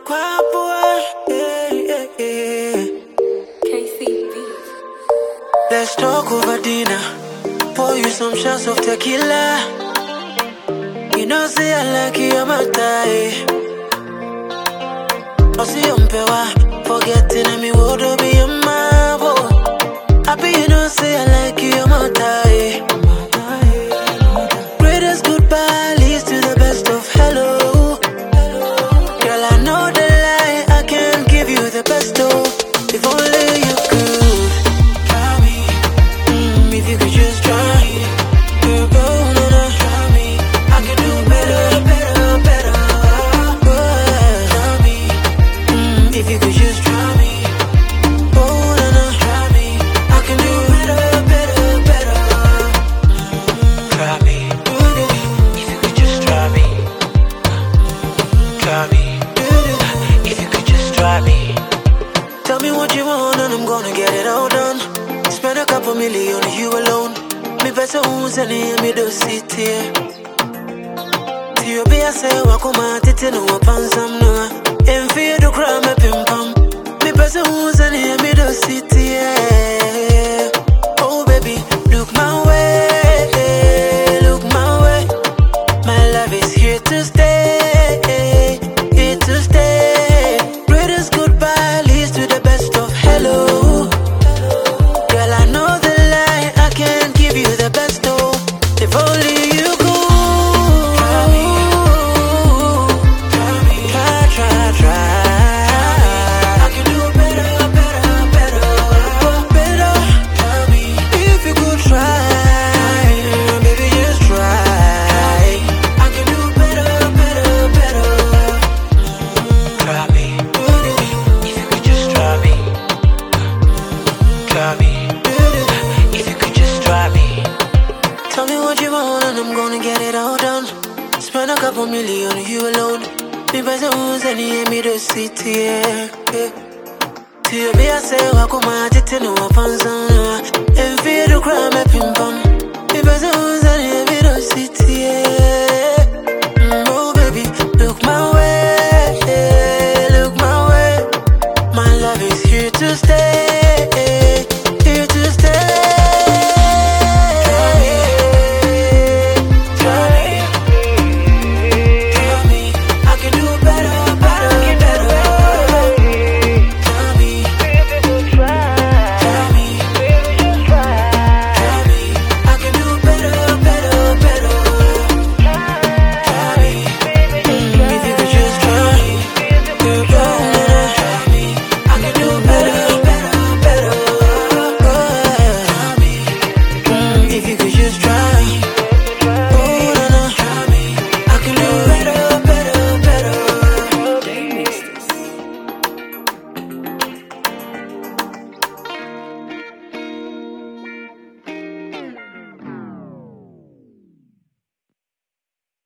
Quapua, KCB. Let's talk over dinner. Pour you some shots of tequila. You know, say I like you, I'm a tie. I see you pewa, forgetting me would be a marvel. Happy you know, say I like you, I'm a tie. Greatest goodbye leads to the best of hello. Girl, I know the lie, I can't give you the best of. If only you could try me, if you could just try me. Girl, go on and try me. I can do better, better, better. Try me, if you could just try me. Go on and try me. I can do better, better, better. Try me, if you could just try me. Try me, if you could just try me. Tell me what you want and I'm gonna get it all done. Spend a couple million on you alone. Me better who's any me do sit here. To you be a say wakuma titi no wapansam no. En fear to cry me pim pam. Me better who's any me do sit here. Oh baby, look my way, look my way. My love is here to stay, here to stay. Greatest goodbye leads to the best of hello. Girl, I know the lie, I can't give you the best of. If only you could try me, try. I can do better, better, better, better. Try me, if you could try, baby, just try. I can do better, better, better. Try me, if you could just try me. Try me, if you could just try me. Tell me what you want and I'm gonna get it all done. Spend a couple million on you alone. Me better who's any me to sit here. To you be a say wakuma titi no wapansam. En fear to cry me pim pam. Me better who's any me to sit here.